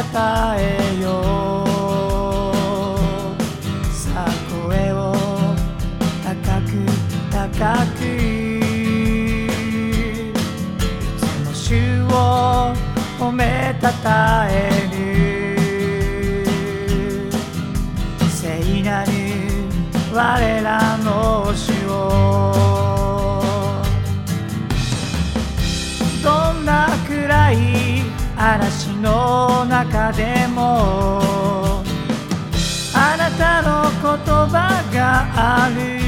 たえよう。さあ声を高く高く、いつも主を褒めたたえる。聖なる我らの主を。どんな暗い嵐の中でもあなたの言葉がある。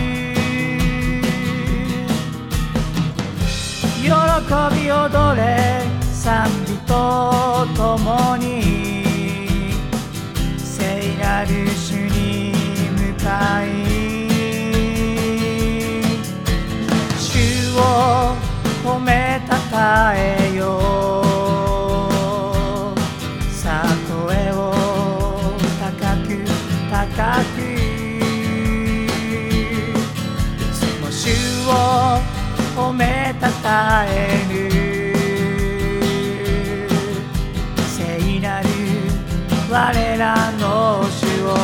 喜び踊れ賛美とともに、聖なる主に向かい、主を褒めたたえよう。さあ声を高く高く、いつも主を褒めたたえる。聖なる我らの主を。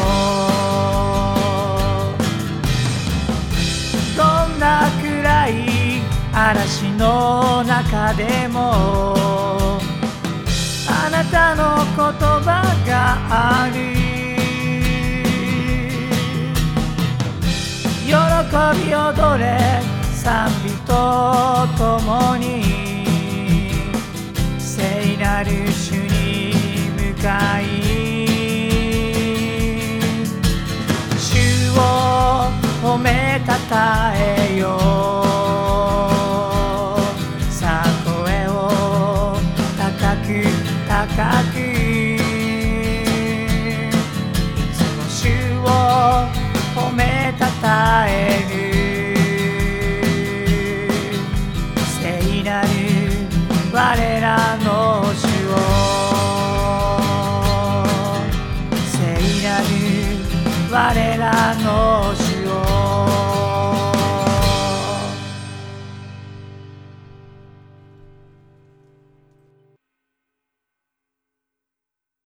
どんな暗い嵐の中でもあなたの言葉がある。喜び踊れ賛美とともに、聖なる主に向かい、主を褒めたたえよう。さあ声を高く高く、いつも主を褒めたたえる。聖なる我